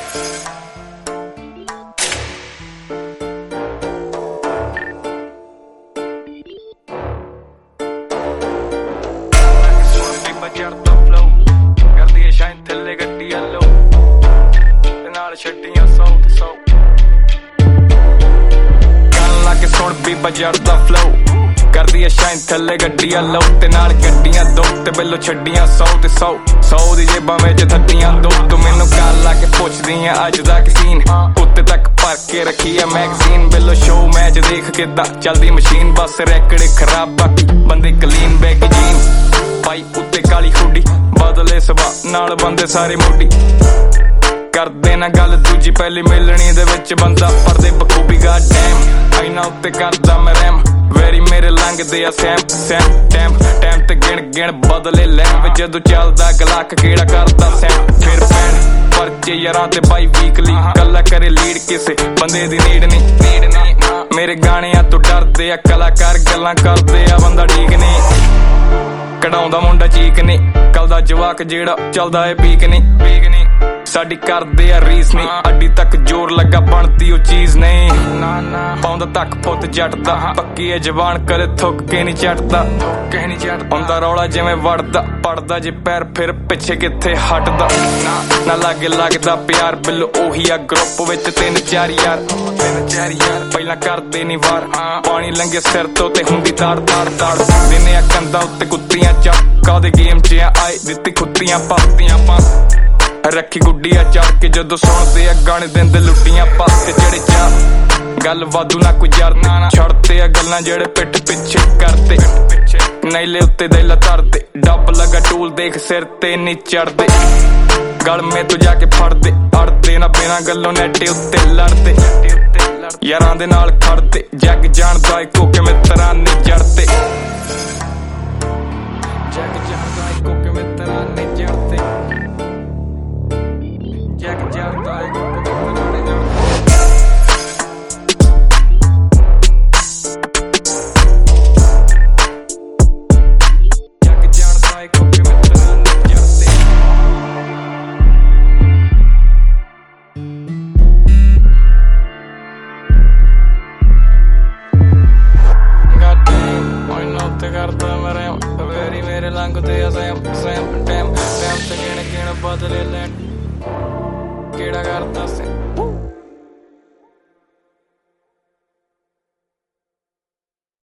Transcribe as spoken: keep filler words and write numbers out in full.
ਚੜਦਾ ਫਲੋ ਕਰਦੀ ਏ ਸ਼ਾਈਨ ਥੱਲੇ ਗੱਡੀ ਆਲੋ ਤੇ ਨਾਲ ਛੱਡੀਆਂ ਸੌ ਤੇ ਸੌ ਕੰਨ ਲਾ ਕੇ ਸੁਣ ਬੀਬਾ ਚੜਦਾ ਫਲੋ ਕਰਦੀ ਏ ਸ਼ਾਈਨ ਥੱਲੇ ਗੱਡੀ ਆਲੋ ਤੇ ਨਾਲ ਗੱਡੀਆਂ ਦੋ ਤੇ ਬਿੱਲੋ ਛੱਡੀਆਂ ਸੌ ਤੇ ਸੌ ਸੌ ਦੀ ਜੇਬਾਂ ਵਿੱਚ ਥੱਟੀਆਂ ਦੋ ਤੂੰ ਮੈਨੂੰ ਕੰਨ ਲਾ ਕੇ ਪੁੱਛਦੀ ਆ ਅੱਜ ਦਾ ਕੀ ਸੀਨ ਉੱਤੇ ਤੱਕ ਭਰ ਕੇ ਰੱਖੀ ਆ ਮੈਗਜ਼ੀਨ ਬਿੱਲੋ ਸ਼ੋਅ ਮੈਚ ਦੇਖ ਕਿੱਦਾਂ ਚੱਲਦੀ ਮਸ਼ੀਨ ਬਸ ਰੈਕੜੇ ਖਰਾਬ ਬਾਕੀ ਬੰਦੇ ਕਲੀਨ ਬੈਗ ਜੀਨ ਪਾਈ ਉੱਤੇ ਕਾਲੀ ਹੁੱਡੀ ਬਦਲੇ ਸੁਭਾ ਨਾਲ ਬੰਦੇ ਸਾਰੇ ਮੋਢੀ ਕਰਦੇ ਨਾ ਗੱਲ ਦੂਜੀ ਪਹਿਲੀ ਮਿਲਣੀ ਦੇ ਵਿੱਚ ਬੰਦਾ ਪਰਦੇ ਬਖੂਬੀ ਗਾ ਡੈਮ ਆਈਨਾ ਉੱਤੇ ਕਰਦਾ ਮੈਂ ਰੈਮ ਵੈਰੀ ਮੇਰੇ ਲੰਘਦੇ ਆ ਸੈਮ ਸੈਮ ਟੈਮ ਟੈਮ ਤੇ ਗਿਣ ਗਿਣ ਬਦਲੇ ਲੈਣ ਜਦੋਂ ਚੱਲਦਾ ਗਲਾਕ ਕਿਹੜਾ ਕਰਦਾ ਸੈਮ ਫਿਰ ਪੈਣ ਪਰਚੇ ਯਾਰਾਂ ਤੇ ਬਾਈ ਵੀਕਲੀ ਕੱਲਾ ਕਰੇ ਲੀਡ ਕਿਸੇ ਬੰਦੇ ਦੀ ਨੀਡ ਨਹੀਂ ਨੀਡ ਨਹੀਂ ਮੇਰੇ ਗਾਣਿਆਂ ਤੋਂ ਡਰਦੇ ਆ ਕਲਾਕਾਰ ਗੱਲਾਂ ਕਰਦੇ ਆ ਬੰਦਾ ਠੀਕ ਨਹੀਂ ਕਢਾਉਂਦਾ ਮੁੰਡਾ ਚੀਕ ਨੀ ਕੱਲ ਦਾ ਜਵਾਕ ਜਿਹੜਾ ਚੱਲਦਾ ਏ ਪੀਕ ਨੀ ਪੀਕ ਨੀ ਸਾਡੀ ਕਰਦੇ ਆ ਰੀਸ ਨੀ ਅੱਡੀ ਤੱਕ ਜ਼ੋਰ ਲੱਗਾ ਬਣਦੀ ਉਹ ਚੀਜ਼ ਨਹੀਂ ਪਾਉਂਦਾ ਤੱਕ ਪੁੱਤ ਜੱਟ ਦਾ ਪੱਕੀ ਏ ਜਵਾਨ ਕਦੇ ਥੁੱਕ ਕੇ ਨੀ ਚੱਟਦਾ ਕਹਿ ਨੀ ਚੱਟਦਾ ਹੁੰਦਾ ਰੌਲਾ ਜਿਵੇਂ ਵੜਦਾ ਪੜਦਾ ਜੇ ਪੈਰ ਫਿਰ ਪਿੱਛੇ ਕਿੱਥੇ ਹਟਦਾ ਨਾ ਲਾਗੇ ਲੱਗਦਾ ਪਿਆਰ ਬਿੱਲੋ ਉਹੀ ਆ ਗਰੁੱਪ ਵਿੱਚ ਤਿੰਨ ਚਾਰ ਯਾਰ ਤਿੰਨ ਚਾਰ ਯਾਰ ਪਹਿਲਾਂ ਕਰਦੇ ਨੀ ਵਾਰ ਪਾਣੀ ਲੰਘੇ ਸਿਰ ਤੋਂ ਤੇ ਹੁੰਦੀ ਤਾੜ ਤਾੜ ਤਾੜ ਦਿਨੇ ਆ ਕੰਧਾਂ ਉੱਤੇ ਕੁੱਤੀਆਂ ਚੱਕਾ ਦੇ ਗੇਮ 'ਚ ਆਏ ਦਿੱਤੀ ਖੁੱਤੀਆਂ ਪਾਤੀਆਂ ਪਾ ਰੱਖੀ ਗੁੱਡੀ ਆ ਚੜ ਕੇ ਜਦੋਂ ਸੁਣਦੇ ਆ ਗਾਣੇ ਦਿੰਦੇ ਲੁੱਟੀਆਂ ਪਾ ਕੇ ਜਿਹੜੇ ਚਾ ਗੱਲ ਵਾਧੂ ਨਾ ਕੋਈ ਯਾਰ ਨਾ ਛੱਡਦੇ ਆ ਗੱਲਾਂ ਜਿਹੜੇ ਪਿੱਠ ਪਿੱਛੇ ਕਰਦੇ ਨੈਲੇ ਉੱਤੇ ਦੇ ਲਤਰਦੇ ਡੱਬ ਲਗਾ ਟੂਲ ਦੇਖ ਸਿਰ ਤੇ ਨੀ ਚੜਦੇ ਗਲ ਮੇ ਤੂੰ ਜਾ ਕੇ ਫੜਦੇ ਅੜਦੇ ਨਾ ਬਿਨਾਂ ਗੱਲੋਂ ਨੈਟੇ ਉੱਤੇ ਲੜਦੇ ਯਾਰਾਂ ਦੇ ਨਾਲ ਖੜਦੇ ਜੱਗ ਜਾਣਦਾ ਇੱਕੋ ਕਿ ਮਿੱਤਰਾਂ ਨੇ ਜੜਦੇ ਜੱਗ ਜਾਣਦਾ ਇੱਕੋ ਕਿ ਮਿੱਤਰਾਂ ਨੇ ਜੜਦੇ ਜੱਗ ਜਾਣਦਾ ਇੱਕੋ ਕਿ ਮਿੱਤਰਾਂ ਨੇ ਜੜਦੇ ਜੱਗ ਜਾਣਦਾ ਇੱਕੋ ਕਿ ਮਿੱਤਰਾਂ ਨੇ ਜੜਦੇ ਤੇ ਕਰਦਾ ਮਰਿਆ ਵੈਰੀ ਮੇਰੇ ਲੰਘਦੇ ਆ ਸੈਮ ਸੈਮ ਟੈਮ ਟੈਮ ਤੇ ਗਿਣ ਗਿਣ ਬਦਲੇ ਲੈਣ ਕਿਹੜਾ ਕਰਦਾ ਸੀ